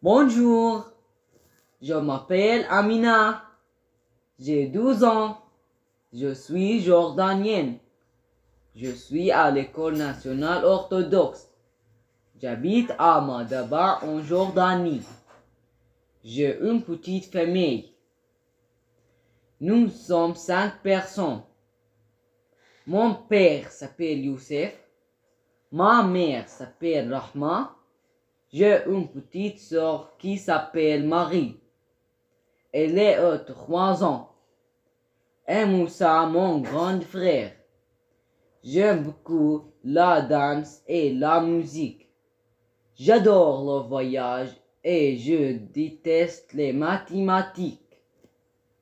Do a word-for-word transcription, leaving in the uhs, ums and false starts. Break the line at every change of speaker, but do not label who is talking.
Bonjour, je m'appelle Amina, j'ai douze ans, je suis jordanienne, je suis à l'école nationale orthodoxe, j'habite à Madaba en Jordanie, j'ai une petite famille, nous sommes cinq personnes, mon père s'appelle Youssef, ma mère s'appelle Rahma, j'ai une petite sœur qui s'appelle Marie. Elle est à trois ans. Et Moussa, mon grand frère. J'aime beaucoup la danse et la musique. J'adore le voyage et je déteste les mathématiques.